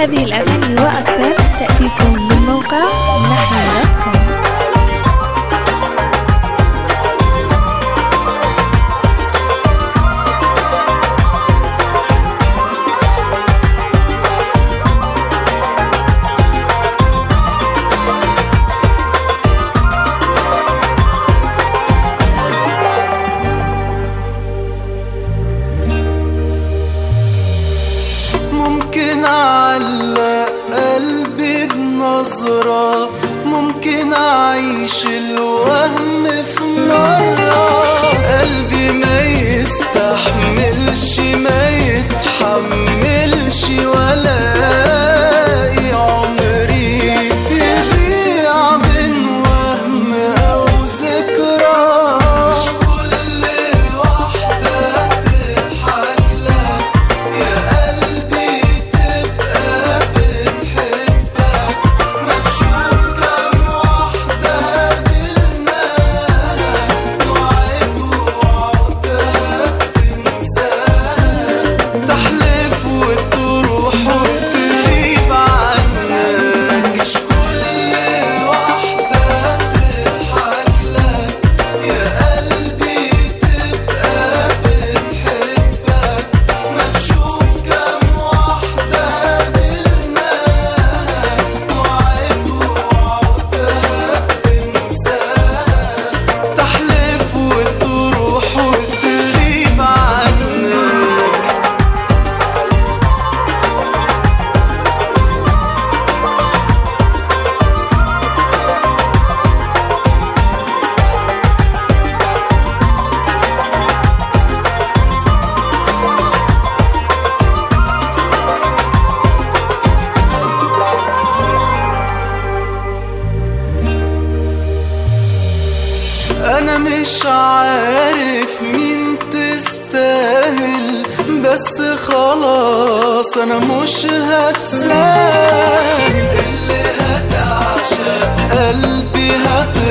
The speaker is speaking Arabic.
هذه الأغاني وأكثر تأتيكم من موقع نحن.com. ممكن أعلق قلبي بنظرة، ممكن أعيش الوهم في مرة. قلبي ما يستحملش ما يتحملش ولا عمري يضيع بين وهم أو ذكرى. مش كل واحدة تضحك لك يا قلبي تبقى بتحبك. ما تشوف كم واحدة بالمال توعد وعودها تنساها. تحلف وتروح وتغيب عنك. مش كل واحدة تضحك لك يا قلبي تبقى بتحبك. ما تشوف كم واحدة بالمال توعد وعودها تنساها. تحلف وتروح وتغيب عنك. أنا مش عارف مين تستاهل، بس خلاص أنا مش هتساهل. اللي هتعشق قلبي